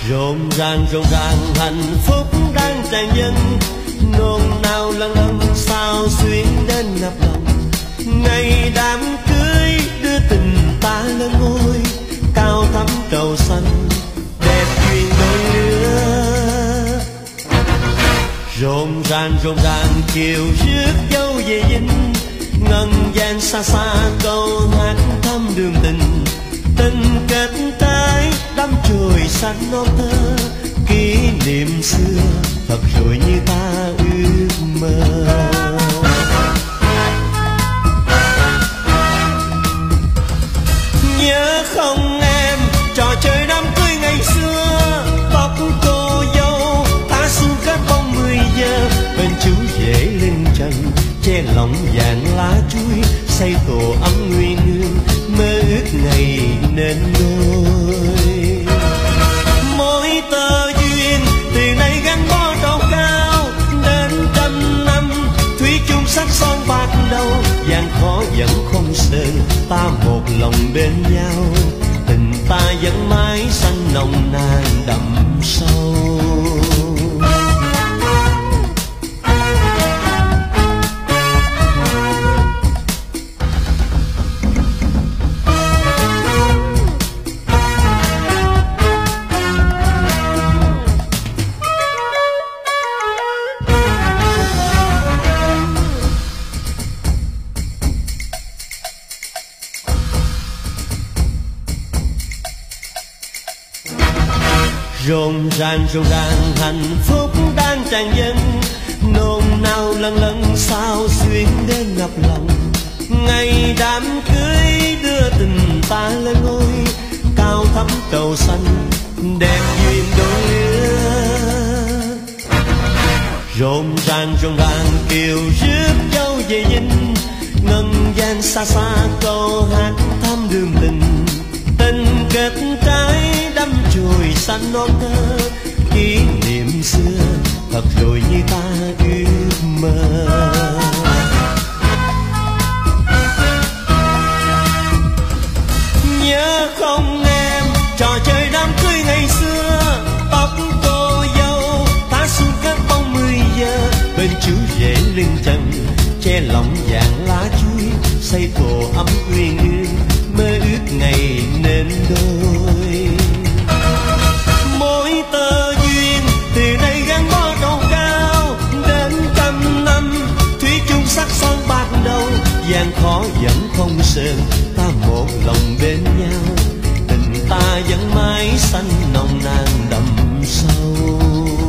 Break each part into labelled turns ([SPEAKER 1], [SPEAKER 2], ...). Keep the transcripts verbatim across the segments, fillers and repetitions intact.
[SPEAKER 1] Rộn ràng rộn ràng hạnh phúc đang tràn dâng, nôn nao lâng lâng sao xuyến đến ngập lòng. Ngày đám cưới đưa tình ta lên ngôi, cao thắm trầu xanh đẹp duyên đôi lứa. Rộn ràng rộn ràng chiều rước dâu về dinh, ngân vang xa xa câu hát thăm đường tình. Tình kết trái đắm chồi xanh non thơ, kỷ niệm xưa thật rồi như ta ước mơ. Nhớ không em trò chơi đám cưới ngày xưa, tóc cô dâu ta xuân kết bóng mười giờ. Bên chú rể lên trần che lòng vàng lá chuối, xây tổ ấm nguyên hương mơ ước ngày nên đôi. Mỗi tơ duyên từ nay gắn bó trầu cao, đến trăm năm thủy chung sắc son bạc đầu. Gian khó vẫn không sơn, ta một lòng bên nhau, tình ta vẫn mãi xanh nồng nàn đậm sâu. Rộn ràng rộn ràng hạnh phúc đang tràn dâng, nôn nao lâng lâng sao xuyến đến ngập lòng. Ngày đám cưới đưa tình ta lên ngôi, cao thắm trầu xanh đẹp duyên đôi lứa. Rộn ràng rộn ràng kiều rước dâu về dinh, ngân vang xa xa câu hát thăm đường tình. Tình kết trái đắm chồi xanh non thơ, kỷ niệm xưa thật rồi như ta ước mơ. Nhớ không em trò chơi đám cưới ngày xưa, tóc cô dâu ta xuân kết bóng mười giờ. Bên chú rể lưng trần che lòng vàng lá chuối, xây tổ ấm uyên ương mơ ước ngày nên đôi. Mỗi tơ duyên từ nay gắn bó trầu cao, đến trăm năm thủy chung sắc son bạc đầu. Gian khó vẫn không sơn, ta một lòng bên nhau, tình ta vẫn mãi xanh nồng nàn đậm sâu.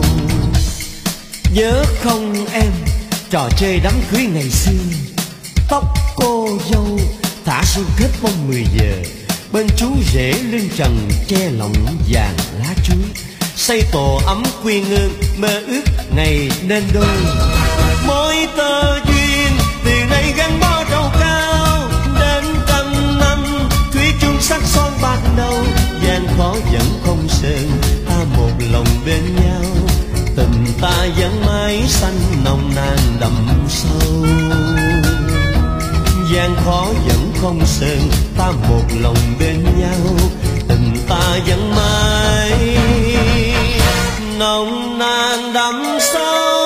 [SPEAKER 1] Nhớ không em trò chơi đám cưới ngày xưa, tóc cô dâu thả xuân kết bóng mười giờ. Bên chú rể lưng trần che lòng vàng lá chuối, xây tổ ấm quy ngương mơ ước ngày nên đôi. Mỗi tơ duyên từ nay gắn bó trầu cao, đến trăm năm thủy chung sắc son bạc đầu. Gian khó vẫn không sơn, ta một lòng bên nhau, tình ta vẫn mãi xanh nồng nàn đậm sâu. Gian khó vẫn không sơn, ta một lòng bên nhau, tình ta vẫn mãi nồng nàn đậm sâu.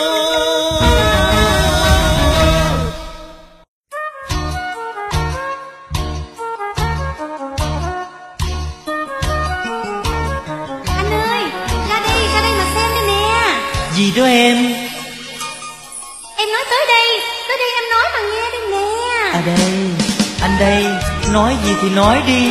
[SPEAKER 2] Anh ơi, ra đây, ra đây mà xem đây nè.
[SPEAKER 3] Gì đó em?
[SPEAKER 2] Em nói tới đây, tới đây em nói mà nghe đây nè.
[SPEAKER 3] À đây, anh đây, nói gì thì nói đi.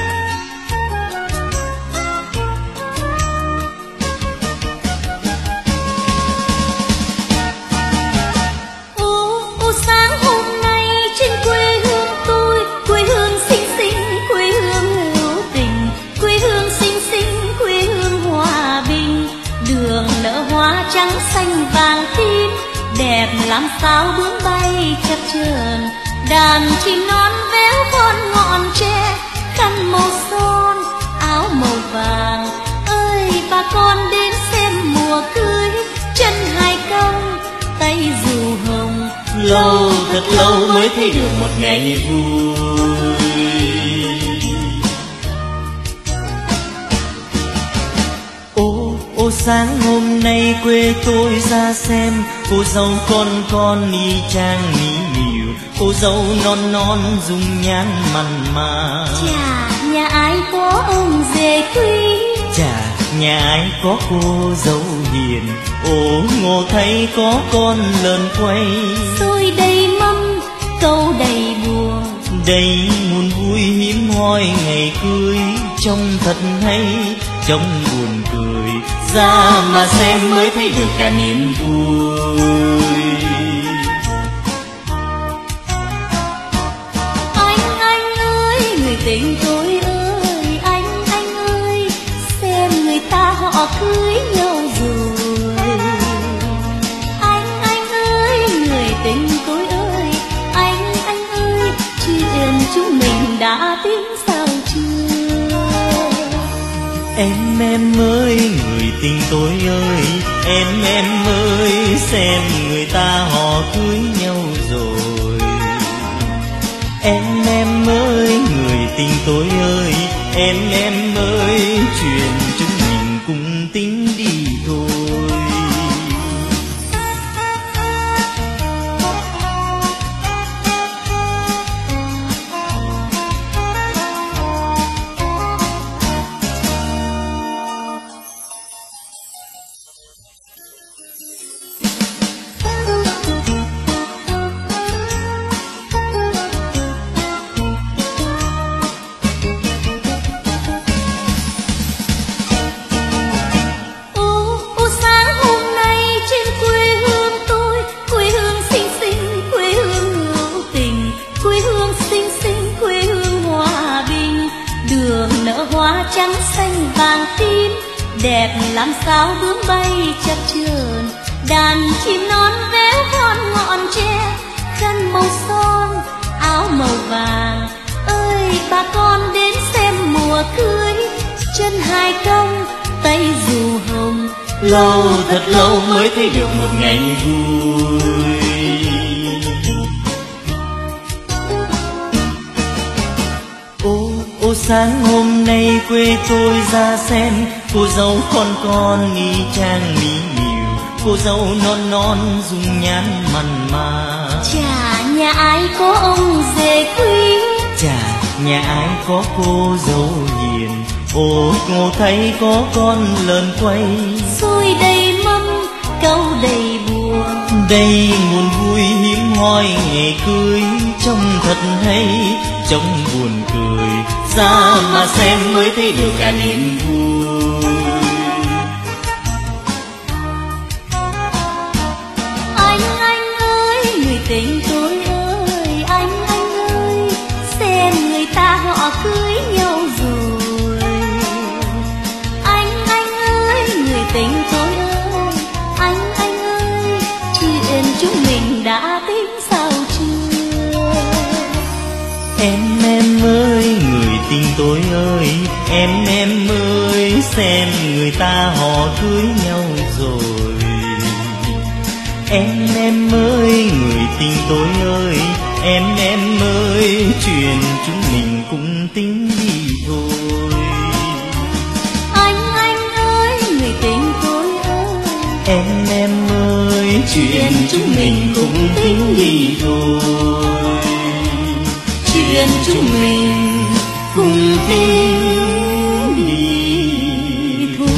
[SPEAKER 2] Ô, ô sáng hôm nay trên quê hương tôi, quê hương xinh xinh, quê hương hữu tình, quê hương xinh xinh, quê hương hòa bình. Đường nở hoa trắng xanh vàng tím, đẹp làm sao bướm bay chập chờn. Đàn chim non véo con ngọn tre, khăn màu son áo màu vàng. Ơi bà con đến xem mùa cưới, chân hai cong tay dù hồng.
[SPEAKER 3] Lâu thật lâu mới thấy được một ngày vui. sáng hôm nay quê tôi ra xem, cô dâu con con y chang mỹ miều, cô dâu non non dung nhan mặn mà.
[SPEAKER 2] Chà, nhà ai có ông rể quý,
[SPEAKER 3] Chà, nhà ai có cô dâu hiền, ồ ngộ thấy có con lợn quay.
[SPEAKER 2] xôi đầy mâm câu đầy buồn,
[SPEAKER 3] Đây muôn vui hiếm hoi ngày cưới, trông thật hay, trông buồn cười, ra mà xem mới thấy được cả niềm vui.
[SPEAKER 2] anh anh ơi người tình tôi ơi, anh anh ơi xem người ta họ cưới nhau rồi. Anh anh ơi người tình tôi ơi, anh anh ơi chuyện chúng mình đã tính sao chưa?
[SPEAKER 3] Em em ơi người tình tôi ơi, em em ơi xem người ta họ cưới nhau rồi. Em em ơi người tình tôi ơi, em em ơi chuyện chúng mình cùng tính đi thôi.
[SPEAKER 2] Ô, ô sáng hôm nay trên quê hương tôi, quê hương xinh xinh, quê hương hữu tình, quê hương xinh xinh, quê hương hòa bình. Đường nở hoa trắng xanh vàng tím, đẹp làm sao bướm bay chập chờn. Đàn chim non véo von ngọn tre, khăn màu son, áo màu vàng. Ơi bà con đến xem mùa cưới, chân hai cong tay dù hồng.
[SPEAKER 3] Lâu thật lâu mới thấy được một ngày vui. Ô ô sáng hôm nay quê tôi ra xem, cô dâu con con y chang mỹ miều, cô dâu non non dung nhan mặn mà.
[SPEAKER 2] Chà, nhà ai có ông rể quý,
[SPEAKER 3] Chà, nhà ai có cô dâu hiền, ồ ngộ thấy có con lợn quay.
[SPEAKER 2] xôi đầy mâm câu đầy buồn.
[SPEAKER 3] Đây nguồn vui hiếm hoi ngày cưới, trông thật hay, trông buồn cười, ra mà xem mới thấy được cả niềm vui.
[SPEAKER 2] Anh anh ơi người tình tôi ơi, anh anh ơi xem người ta họ cưới nhau rồi. Anh anh ơi người tình tôi ơi, anh anh ơi chuyện chúng mình đã tính sao chưa?
[SPEAKER 3] Em em ơi người tình tôi ơi, em em ơi xem người ta họ cưới nhau rồi. Em em ơi người tình tôi ơi, em em ơi chuyện chúng mình cùng tính đi thôi.
[SPEAKER 2] Anh anh ơi người tình tôi ơi,
[SPEAKER 3] Em em ơi chuyện chúng mình cùng tính đi thôi. Chuyện chúng mình cùng tính đi thôi.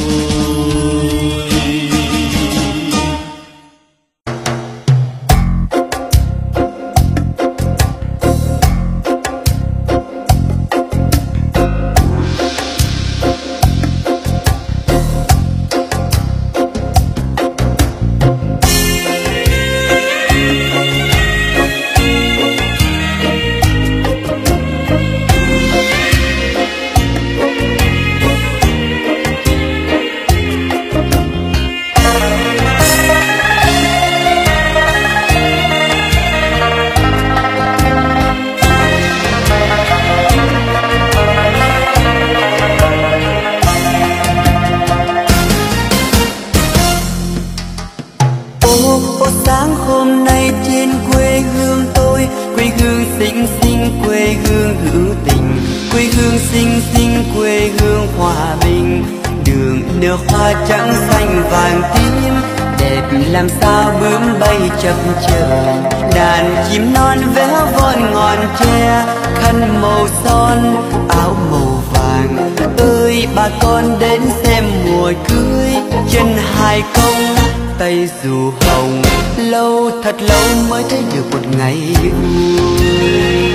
[SPEAKER 4] sáng hôm nay trên quê hương tôi, quê hương xinh xinh, quê hương hữu tình, quê hương xinh xinh, quê hương hòa bình. Đường nở hoa trắng xanh vàng tím, đẹp làm sao bướm bay chập chờn. Đàn chim non véo von ngọn tre, khăn màu son áo màu vàng. Ơi bà con đến xem mùa cưới, chân hai công tay dù hồng. Lâu thật lâu mới thấy được một ngày vui.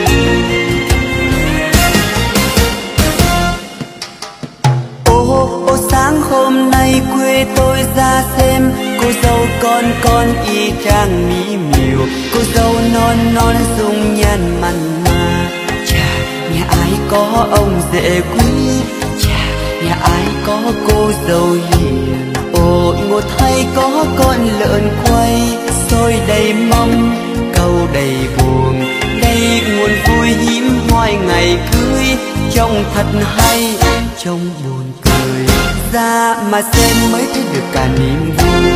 [SPEAKER 4] Ô ô sáng hôm nay quê tôi ra xem, cô dâu con con y chang mỹ miều. Cô dâu non non dung nhan mặn mà, chà nhà ai có ông rể quý, chà nhà ai có cô dâu hiền. Ôi một thay có con lợn quay, xôi đầy mâm câu đầy buồn. Đây nguồn vui hiếm hoi ngày cưới, trông thật hay trông buồn cười. Ra mà xem mới thấy được cả niềm vui.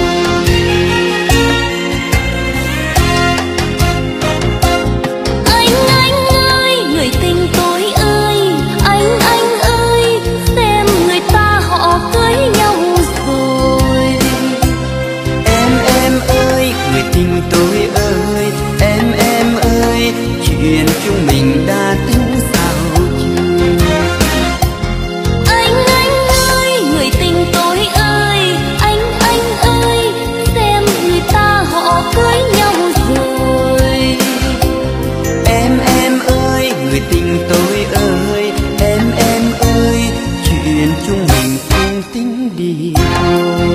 [SPEAKER 2] Anh anh ơi, người tình tôi ơi, anh anh ơi, xem người ta họ cưới nhau rồi.
[SPEAKER 4] Em em ơi, người tình tôi ơi, em em ơi, chuyện chúng mình đã tính sao chưa?
[SPEAKER 2] Anh anh ơi, người tình tôi ơi, anh anh ơi, xem người ta họ cưới nhau rồi.
[SPEAKER 4] Em em ơi, người tình tôi ơi, em em ơi, chuyện chúng mình không tính đi thôi.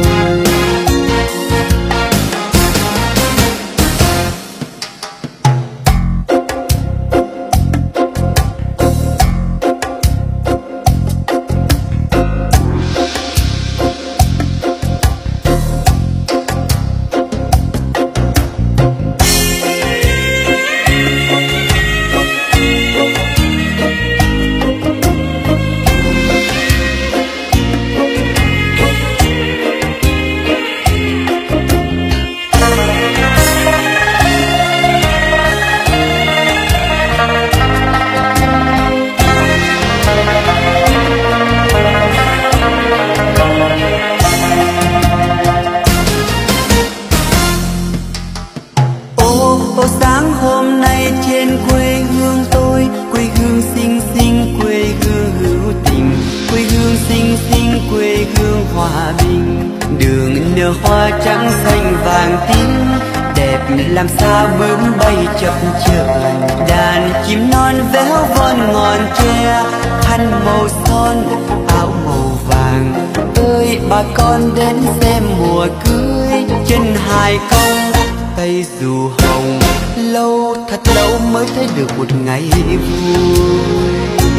[SPEAKER 4] Làm sao bướm bay chập chờn. Đàn chim non véo von ngọn tre, khăn màu son áo màu vàng. Ơi bà con đến xem mùa cưới, chân hai công tay dù hồng. Lâu thật lâu mới thấy được một ngày vui.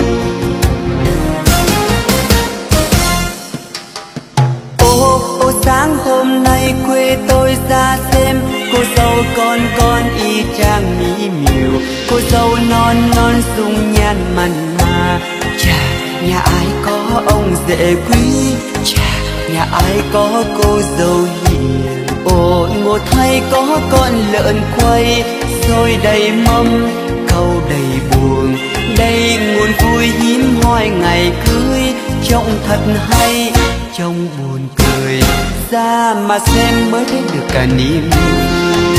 [SPEAKER 4] Ô ô sáng hôm nay quê tôi ra xem, cô dâu con con y chang mỹ miều. Cô dâu non non dung nhan mặn mà, chà nhà ai có ông rể quý, chà nhà ai có cô dâu hiền. Ôi một thay có con lợn quay, xôi đầy mâm câu đầy buồn. Đây nguồn vui hiếm hoi ngày cưới, trông thật hay trông buồn cười. Ra mà xem mới thấy được cả niềm vui.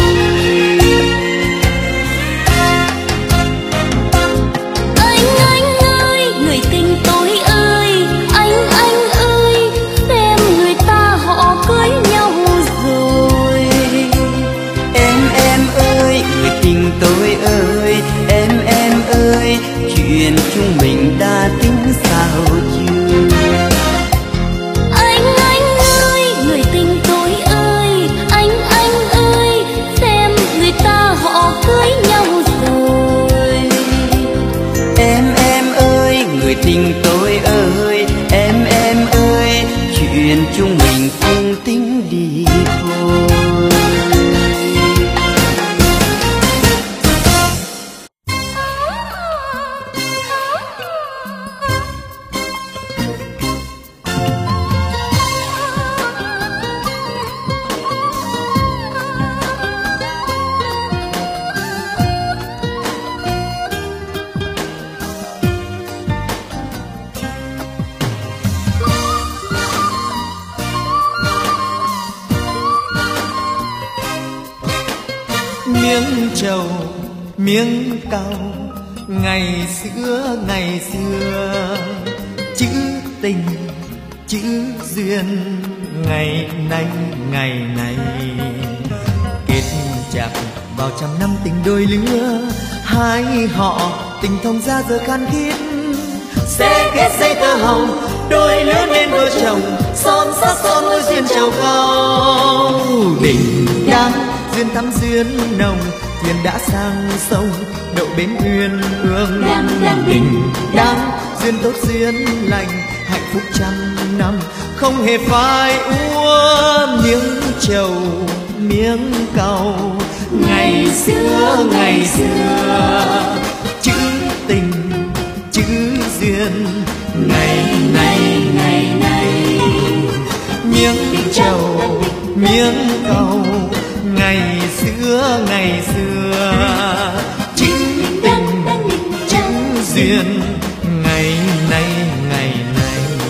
[SPEAKER 2] Anh anh ơi, người tình tôi ơi, anh anh ơi, xem người ta họ cưới nhau rồi.
[SPEAKER 4] Em em ơi, người tình tôi ơi, em em ơi, chuyện chúng mình đã tính sao chưa?
[SPEAKER 2] Anh anh ơi, người tình tôi ơi, anh anh ơi, xem người ta họ cưới nhau rồi.
[SPEAKER 4] Em em ơi, người tình tôi ơi, em em ơi, chuyện chúng mình không tính đi thôi.
[SPEAKER 1] miếng trầu miếng cau, ngày xưa ngày xưa chữ tình chữ duyên, ngày nay ngày nay kết chặt vào trăm năm tình đôi lứa, hai họ tình thông ra giờ khan khít, sẽ kết dây tơ hồng đôi lứa nên vợ chồng, son sắc son môi duyên trầu cao. Đình đám duyên thắm duyên nồng, thuyền đã sang sông đậu bến uyên ương. Đình đám duyên tốt duyên lành, hạnh phúc trăm năm không hề phai úa. Miếng trầu miếng cau, ngày xưa ngày xưa chữ tình chữ duyên, ngày nay ngày nay miếng trầu miếng cau, ngày xưa ngày xưa chữ tình chữ duyên, ngày nay ngày nay.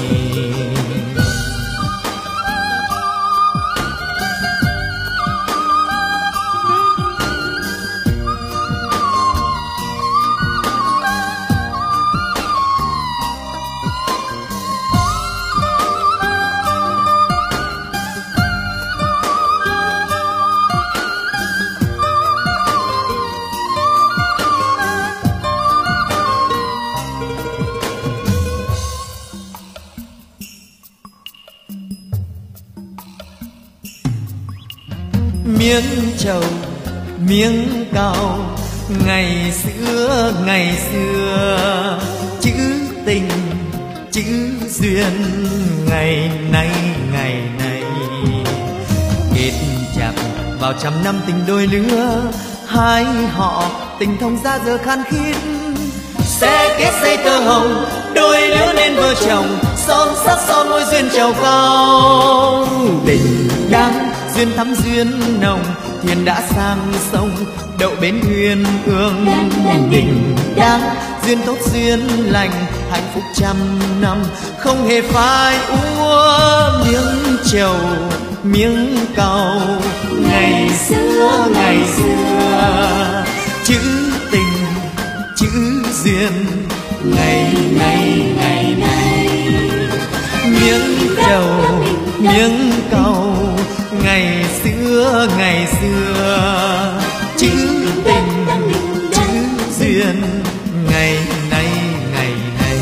[SPEAKER 1] Miếng trầu miếng cau, ngày xưa ngày xưa chữ tình chữ duyên, ngày nay ngày nay kết chặt vào trăm năm tình đôi lứa, hai họ tình thông ra giờ khan khít, sẽ kết dây tơ hồng đôi lứa nên vợ chồng, son sắc son môi duyên trầu cao. Đình đám duyên thắm duyên nồng, thuyền đã sang sông đậu bến uyên ương. Đình đám duyên tốt duyên lành, hạnh phúc trăm năm không hề phai úa. Miếng trầu miếng cau, ngày xưa ngày xưa chữ tình chữ duyên, ngày nay ngày nay miếng trầu miếng cau, ngày xưa ngày xưa chữ tình chữ duyên, ngày nay ngày nay.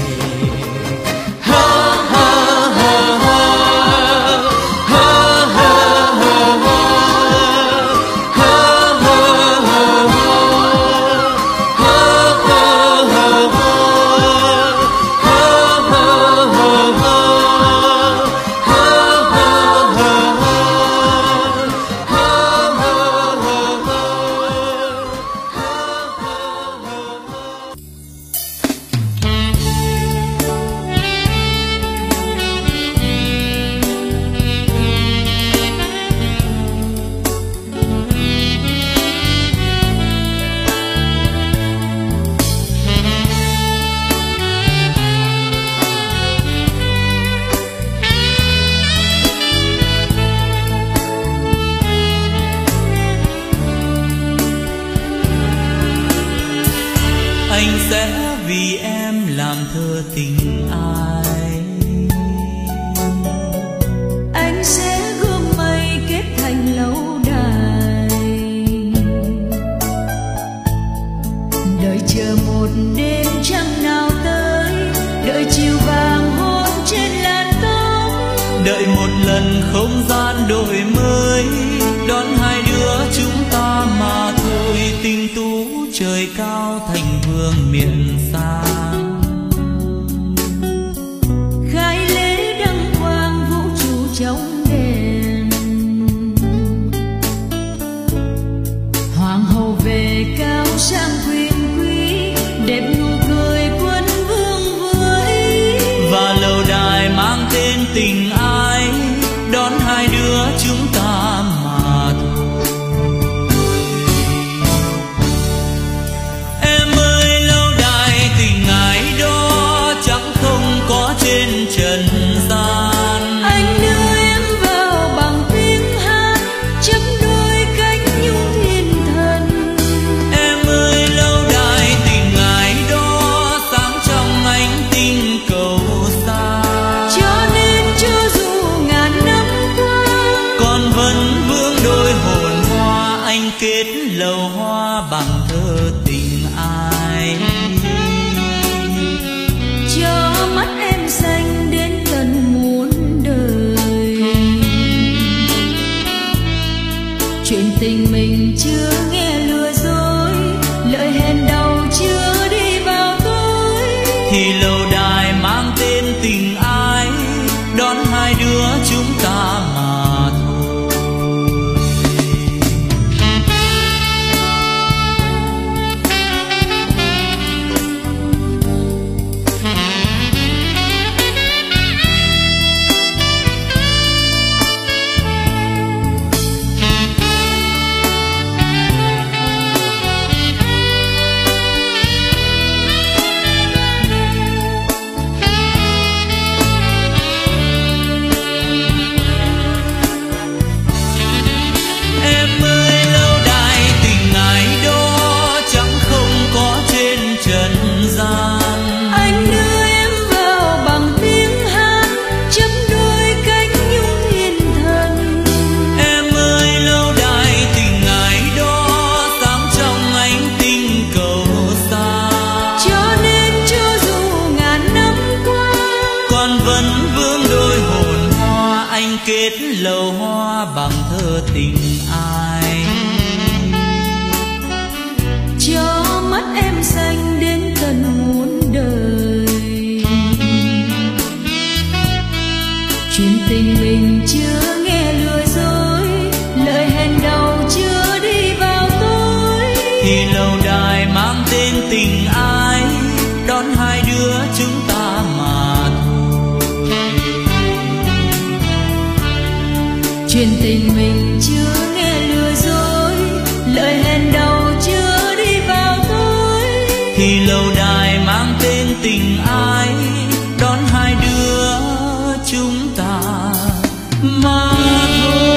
[SPEAKER 1] Ha ha ha ha ha ha ha
[SPEAKER 3] anh sẽ vì em làm thơ tình ai.
[SPEAKER 2] Anh sẽ gom mây kết thành lâu đài, đợi chờ một đêm trăng nào tới, đợi chiều vàng hôn trên làn tóc,
[SPEAKER 3] đợi một lần không gian đổi mới, đón hai đứa chúng ta mà thôi. Tình tú trời cao thành vương miền xa,
[SPEAKER 2] khai lễ đăng quang vũ trụ trong đèn. Hoàng hậu về cao sang quyền quý, đẹp nụ cười quân vương với,
[SPEAKER 3] và lâu đài mang tên tình ai, đón hai đứa chúng ta mà thôi. Em ơi, lâu đài tình ai đó chẳng không có trên trần gian.
[SPEAKER 2] anh đưa em vào bằng tiếng hát, chấm đôi cánh nhung thiên thần.
[SPEAKER 3] thì lâu đài mang tên tình ái đón hai đứa chúng ta mà thôi. Kết lầu hoa bằng thơ tình ai,
[SPEAKER 2] cho mắt em xanh đến tận muôn đời. Chuyện tình mình chưa nghe lừa dối, lời hẹn đầu chưa đi vào tối,
[SPEAKER 3] thì lâu đài mang tên tình ai đón hai đứa chúng ta mà thôi.
[SPEAKER 2] Chuyện tình mình chưa nghe lừa dối, lời hẹn đầu chưa đi vào tối,
[SPEAKER 3] thì lâu đài mang tên tình ai đón hai đứa chúng ta mà thôi.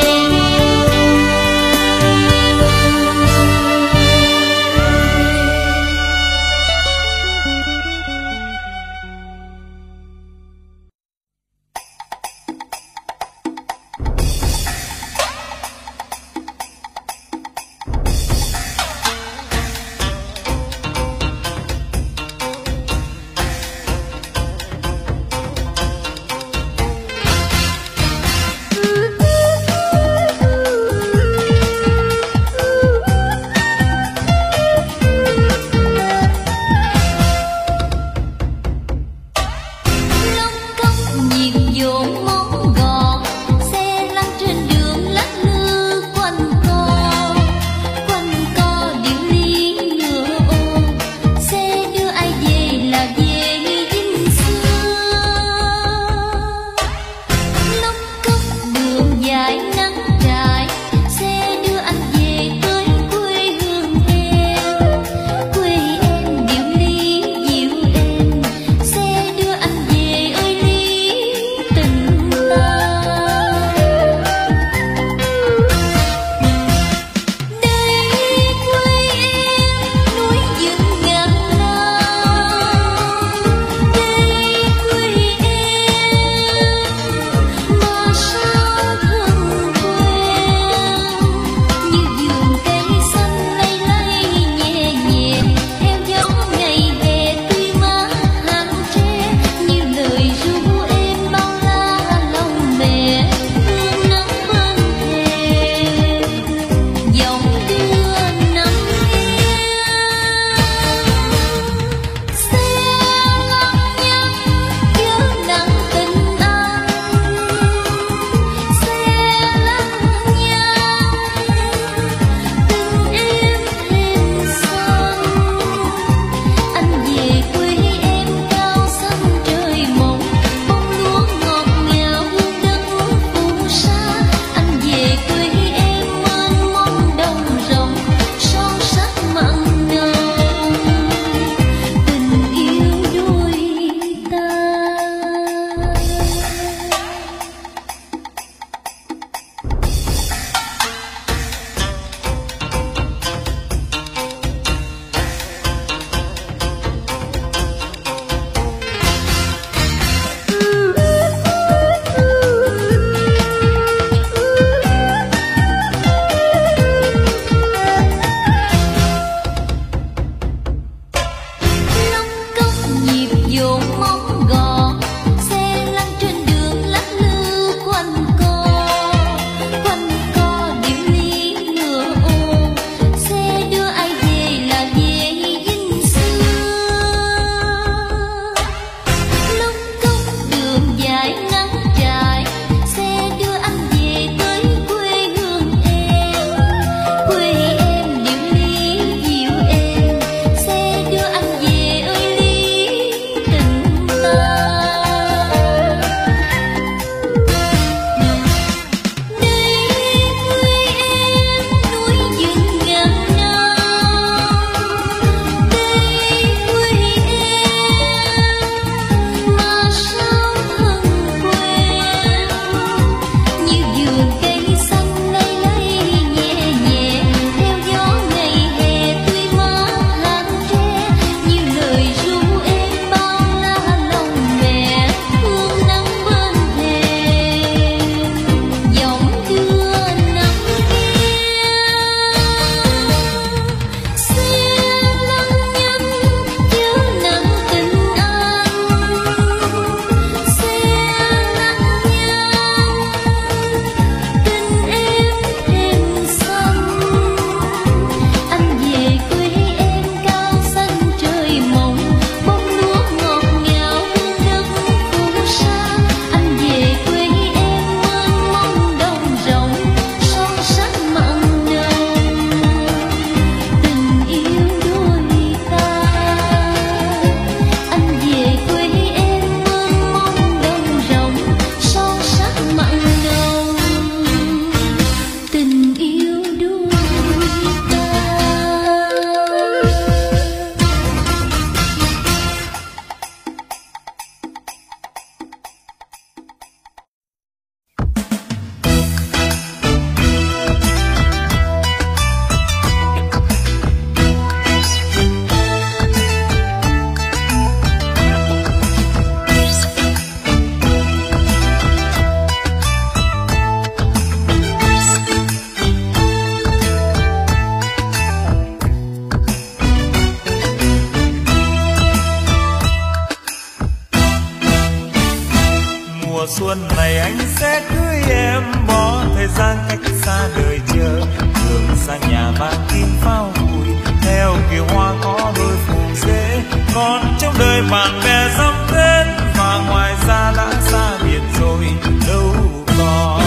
[SPEAKER 5] xuân này anh sẽ cưới em, bỏ thời gian cách xa đời chờ, đường sang nhà mang tin pháo vui, theo kiều hoa có đôi phù dễ. Còn trong đời bạn bè dăm tên, và ngoài ra đã xa biệt rồi đâu còn.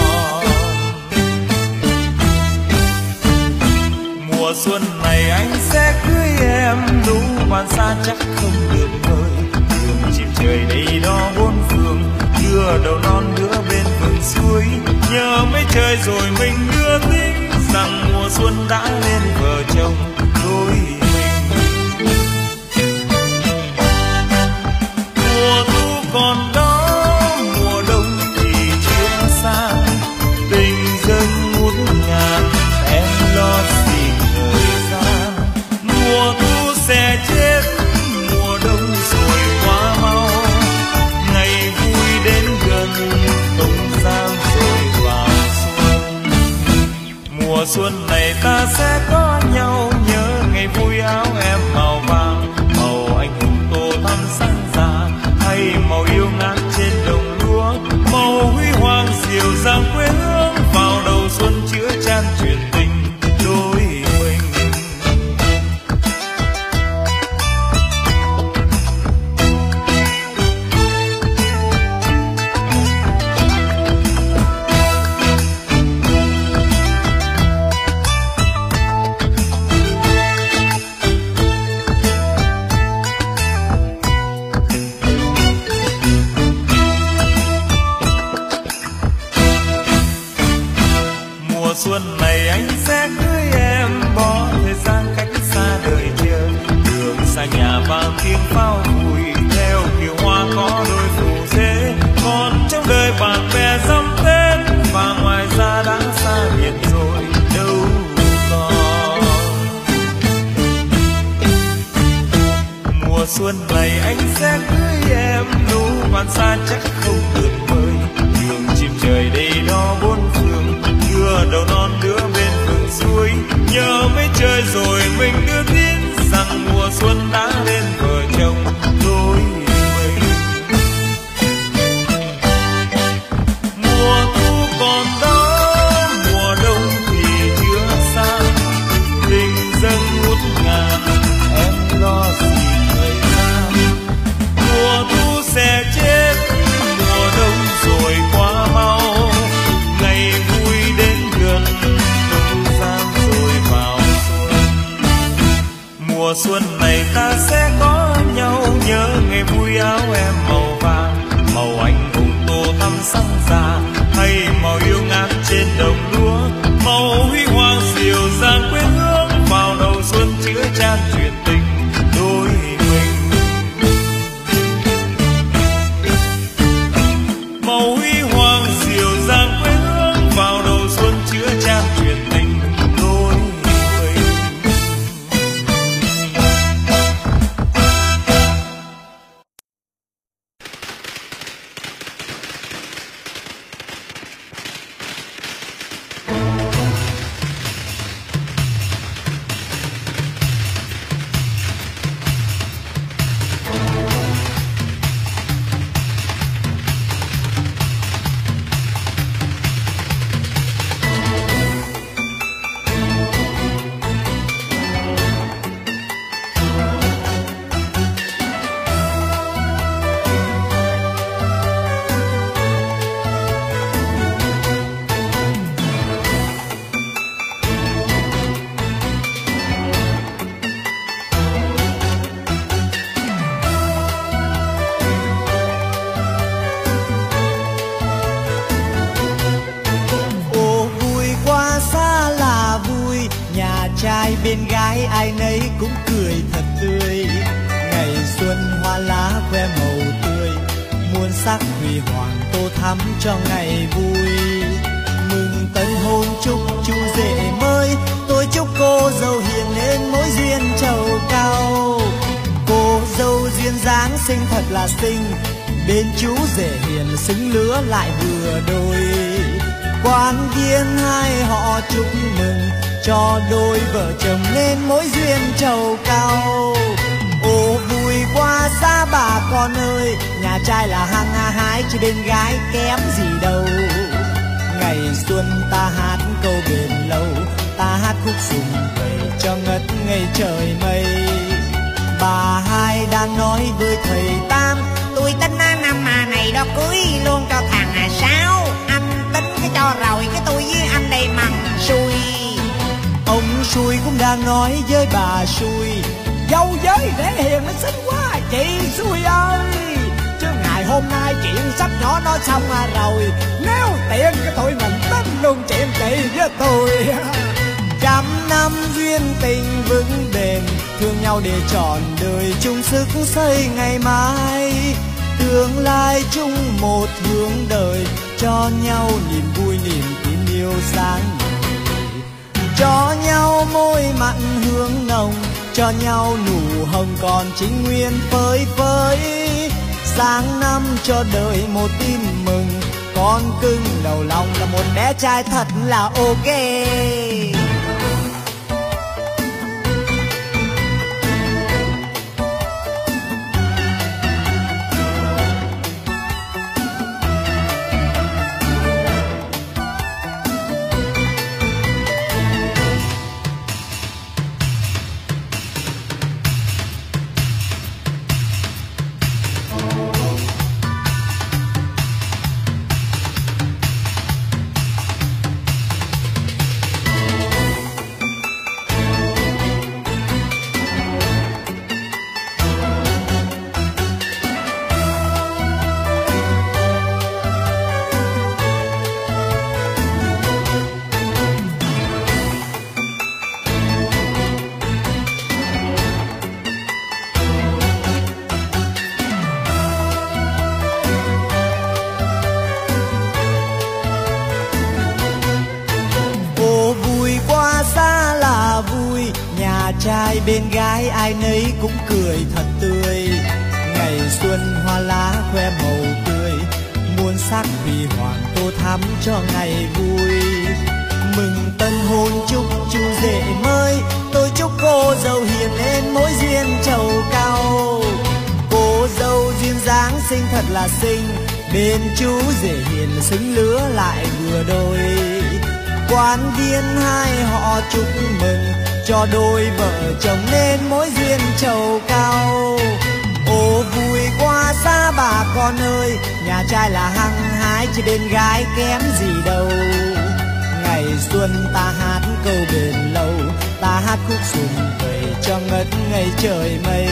[SPEAKER 5] Mùa xuân này anh sẽ cưới em, đủ bạn xa chắc không được mời, đường chìm trời đây đó bốn phương, đưa đầu non đưa bên vườn suối. Nhớ mấy trời rồi mình đưa tính rằng mùa xuân đã lên vợ chồng đôi mình. Mùa thu còn đó, mùa đông thì chưa xa, tình dân ngút ngàn em lo gì thời gian. Mùa thu sẽ chết, mùa đông rồi quá mau, ngày vui đến gần không gian rồi vào xuân. Mùa xuân này ta sẽ có nhau, nhớ ngày vui áo em màu vàng, màu anh hùng tô thắm sáng ra, hay màu yêu ngát trên đồng lúa, màu huy hoàng dịu dàng quê hương, vào đầu xuân chứa chan truyền tình đôi mình. Mùa xuân này anh sẽ cưới em, bỏ thời gian cách xa đời chờ, đường xa nhà vang tiếng pháo vui, theo kiều hoa có đôi phù dễ. Còn trong đời bạn bè dăm tên, và ngoài ra đã xa biệt rồi đâu còn. Mùa xuân này anh sẽ cưới em, đủ bạn xa chắc không được mời, đường chìm trời đây đó bốn phương, đưa đầu non đưa bên vườn suối. Nhớ mấy trời rồi mình đưa tin rằng mùa xuân đã đến vợ chồng đôi mình. Mùa thu còn đó, mùa đông thì chưa xa, tình dân ngút ngàn em lo gì thời gian. Mùa thu sẽ chết, mùa đông rồi quá mau, ngày vui đến gần không gian rồi vào xuân. Mùa xuân này ta sẽ có nhau, nhớ ngày vui áo em màu vàng, màu anh hùng tô thắm sáng ra, hay màu yêu ngát trên đồng lúa, màu huy hoàng dịu dàng quê hương, vào đầu xuân chứa chan truyền tình đôi mình. Màu huy hoàng dịu dàng quê hương, vào đầu xuân chứa chan truyền tình đôi mình.
[SPEAKER 6] trai bên gái ai nấy cũng cười thật tươi. Ngày xuân hoa lá khoe màu tươi, muôn sắc huy hoàng tô thắm cho ngày vui. Mừng tân hôn chúc chú rể mới, tôi chúc cô dâu hiền nên mối duyên trầu cao. Cô dâu duyên dáng xinh thật là xinh, bên chú rể hiền xứng lứa lại vừa đôi. Quan viên hai họ chúc mừng cho đôi vợ chồng nên mối duyên trầu cao. Ô vui qua xa bà con con ơi, nhà trai là hăng hái chứ bên gái kém gì đâu. Ngày xuân ta hát câu bền lâu, ta hát khúc sum vầy cho ngất ngây trời mây. Bà hai đang nói với thầy Tam,
[SPEAKER 7] tôi tính năm mà này đó cưới luôn cho thằng à Sáu. Anh tính cái cho rồi cái tôi với anh đây mằng xui.
[SPEAKER 6] Ông xui cũng đang nói với bà xui, dâu với rể hiền nó xinh quá chị xui ơi. Chứ ngày hôm nay chuyện sắp nhỏ nó xong à rồi, nếu tiện cái tụi mình tính luôn chuyện chị với tôi. Trăm năm duyên tình vững bền, thương nhau để trọn đời chung sức xây ngày mai. Tương lai chung một hướng đời, cho nhau niềm vui niềm tin yêu sáng ngời. Cho nhau môi mặn hương nồng, cho nhau nụ hồng còn chính nguyên phơi phới. Sáng năm cho đời một tin mừng, con cưng đầu lòng là một bé trai thật là ok. Trai bên gái ai nấy cũng cười thật tươi, ngày xuân hoa lá khoe màu tươi, muôn sắc vì hoàng tô thắm cho ngày vui. Mừng tân hôn chúc chú rể mới, tôi chúc cô dâu hiền nên mối duyên trầu cao. Cô dâu duyên dáng xinh thật là xinh, bên chú rể hiền xứng lứa lại vừa đôi. Quan viên hai họ chúc mừng, cho đôi vợ chồng nên mối duyên trầu cao. Ô vui quá xa bà con ơi, nhà trai là hăng hái chứ bên gái kém gì đâu. Ngày xuân ta hát câu bền lâu, ta hát khúc sum vầy cho ngất ngây trời mây.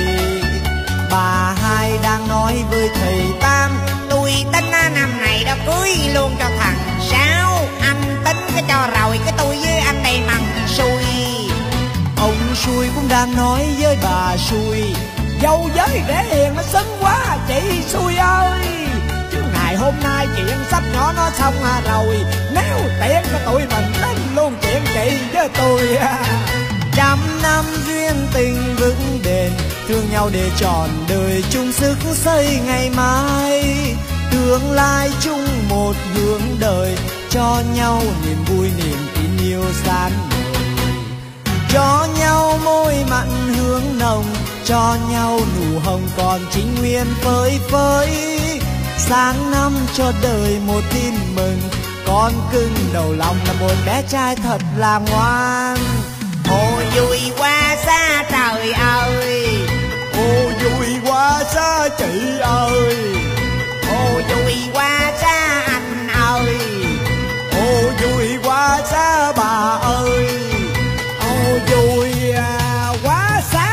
[SPEAKER 6] Bà hai đang nói với thầy Tam,
[SPEAKER 7] tôi tính năm này đó cưới luôn cho thằng Sáu. Anh tính cái cho rồi cái tôi với anh đây mằng xui.
[SPEAKER 6] Ông xui cũng đang nói với bà xui, dâu với rể hiền nó xinh quá chị xui ơi. Chứ ngày hôm nay chuyện sắp nhỏ nó xong à rồi, nếu tiện cho tụi mình tính luôn chuyện chị với tôi. Trăm năm duyên tình vững bền, thương nhau để trọn đời chung sức xây ngày mai. Tương lai chung một hướng đời, cho nhau niềm vui niềm tin yêu sáng ngời. Cho nhau môi mặn hương nồng, cho nhau nụ hồng còn chính nguyên phơi phới. Sáng năm cho đời một tin mừng, con cưng đầu lòng là một bé trai thật là ngoan.
[SPEAKER 7] Ô vui quá xa trời ơi,
[SPEAKER 6] ô vui quá xa chị ơi,
[SPEAKER 7] ô vui quá xa anh ơi,
[SPEAKER 6] ô vui quá xa bà ơi, ô vui quá xa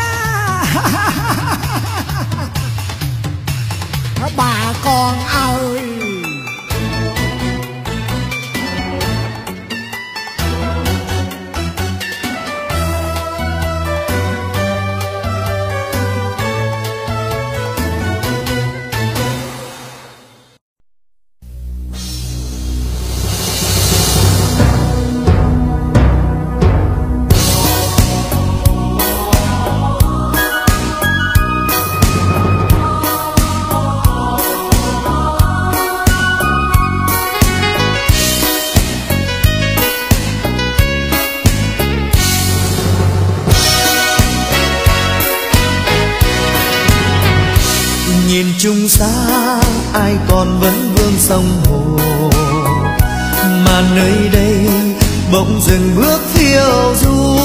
[SPEAKER 6] bà con ơi.
[SPEAKER 1] Nhìn chung xa ai còn vẫn vương sông hồ, mà nơi đây bỗng dừng bước phiêu du.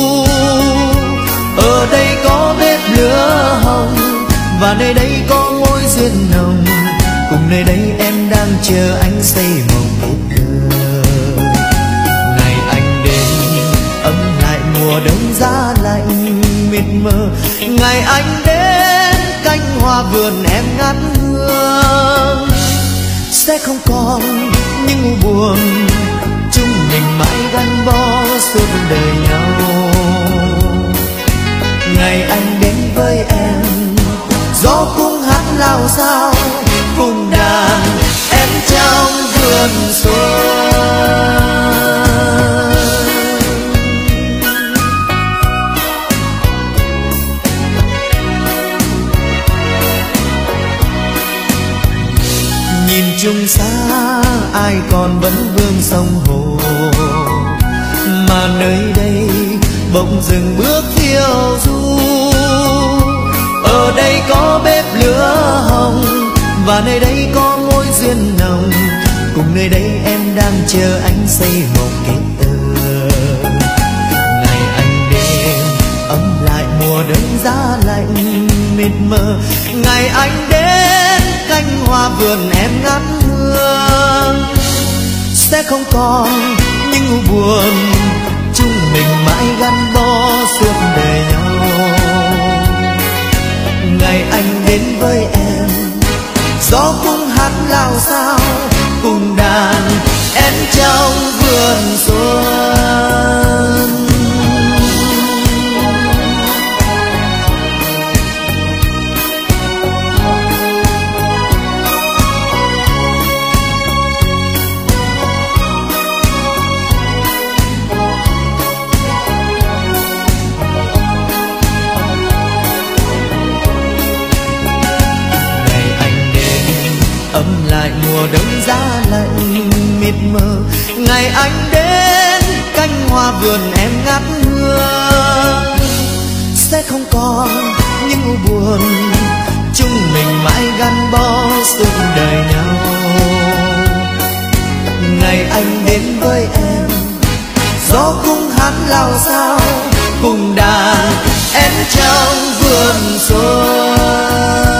[SPEAKER 1] Ở đây có bếp lửa hồng, và nơi đây có mối duyên nồng. Cùng nơi đây em đang chờ anh xây mộng hết đời. Ngày anh đến ấm lại mùa đông giá lạnh mịt mờ. Ngày anh đến cánh hoa vườn em ngát hương. Sẽ không còn những u buồn, chúng mình mãi gắn bó suốt đời nhau. Ngày anh đến với em, gió cũng hát lao sao cùng đàn em trong vườn xuân. Nhìn chung xa ai còn vẫn vương sông hồ, mà nơi đây bỗng dừng bước phiêu du. Ở đây có bếp lửa hồng, và nơi đây có mối duyên nồng. Cùng nơi đây em đang chờ anh xây một kết tơ. Ngày anh đến ấm lại mùa đông giá lạnh mịt mờ. Ngày anh đến cánh hoa vườn em ngát hương. Sẽ không còn những u buồn, chúng mình mãi gắn bó suốt đời nhau. Ngày anh đến với em, gió cũng hát lao sao cùng đàn em trong vườn xuân. Ấm lại mùa đông giá lạnh mịt mờ. Ngày anh đến cánh hoa vườn em ngát hương. Sẽ không còn những u buồn, chúng mình mãi gắn bó suốt đời nhau. Ngày anh đến với em, gió cũng hát lao sao cùng đàn em trong vườn xuân.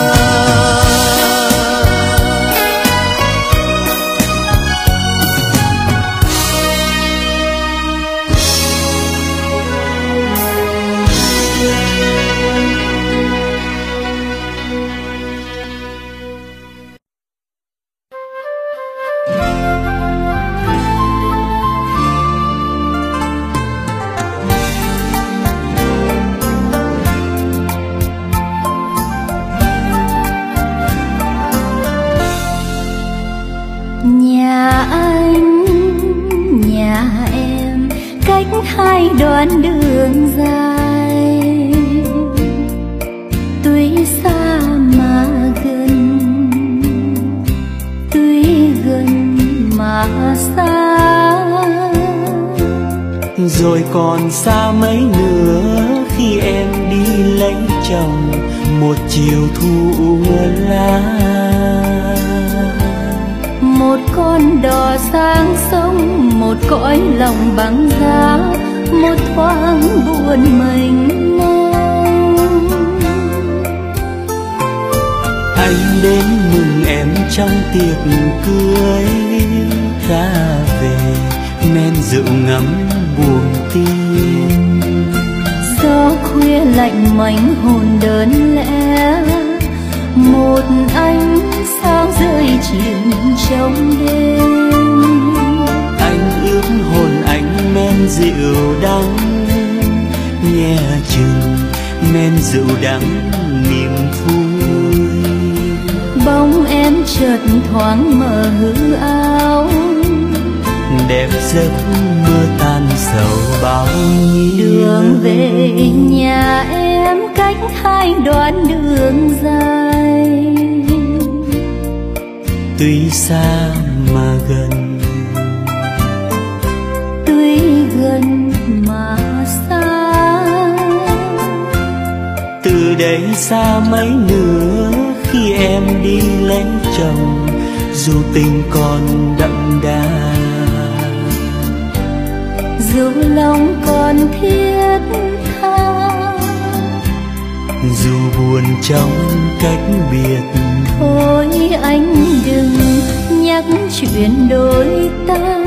[SPEAKER 2] Hai đoạn đường dài, tuy xa mà gần, tuy gần mà xa.
[SPEAKER 3] Rồi còn xa mấy nữa khi em đi lấy chồng, một chiều thu mưa lá.
[SPEAKER 2] Một con đò sang sông, một cõi lòng băng giá, một thoáng buồn mênh mông.
[SPEAKER 3] Anh đến mừng em trong tiệc cưới, ra về men rượu ngắm buồn tim.
[SPEAKER 2] Gió khuya lạnh mảnh hồn đơn lẽ, một ánh sao rơi chìm trong đêm.
[SPEAKER 3] Anh ướp hồn anh men rượu đắng, nghe chừng men rượu đắng niềm vui.
[SPEAKER 2] Bóng em chợt thoáng mờ hư áo,
[SPEAKER 3] đẹp giấc mơ tan sầu bao nhiêu.
[SPEAKER 2] Đường về nhà em cách hai đoạn đường dài,
[SPEAKER 3] tuy xa mà gần,
[SPEAKER 2] tuy gần mà xa.
[SPEAKER 3] Từ đây xa mấy nữa
[SPEAKER 1] khi em đi lấy chồng, dù tình còn đậm đà,
[SPEAKER 2] dù lòng còn thiết tha,
[SPEAKER 1] dù buồn trong cách biệt.
[SPEAKER 2] Thôi anh đừng nhắc chuyện đôi ta.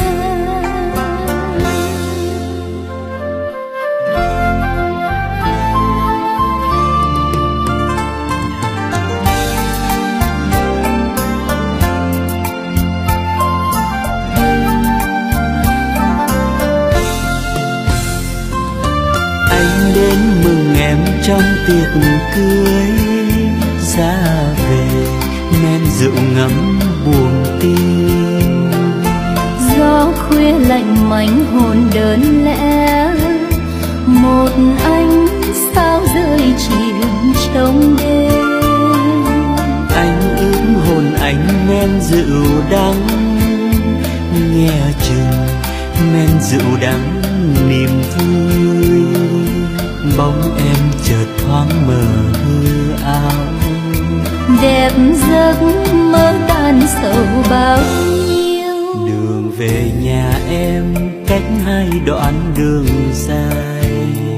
[SPEAKER 1] Anh đến mừng em trong tiệc cưới, ra về men rượu ngắm buồn tim.
[SPEAKER 2] Gió khuya lạnh mảnh hồn đơn lẽ, một anh sao rơi chìm trong đêm.
[SPEAKER 1] Anh ướm hồn anh men rượu đắng, nghe chừng men rượu đắng niềm vui. Bóng em chợt thoáng mờ hư ảo,
[SPEAKER 2] đẹp giấc mơ tan sầu bao nhiêu.
[SPEAKER 1] Đường về nhà em cách hai đoạn đường dài,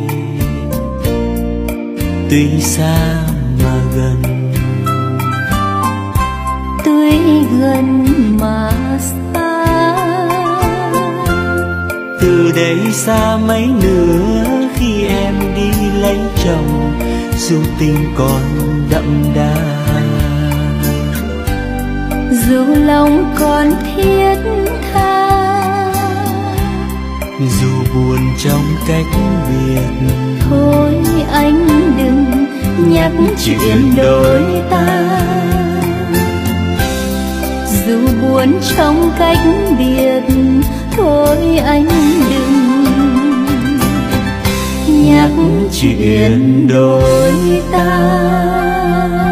[SPEAKER 1] tuy xa mà gần,
[SPEAKER 2] tuy gần mà xa.
[SPEAKER 1] Từ đây xa mấy nữa khi em đi lấy chồng, dù tình còn đậm đà,
[SPEAKER 2] dù lòng còn thiết tha,
[SPEAKER 1] dù buồn trong cách biệt.
[SPEAKER 2] Thôi anh đừng nhắc chuyện đôi ta, dù buồn trong cách biệt. Thôi anh đừng nhắc chuyện đôi ta.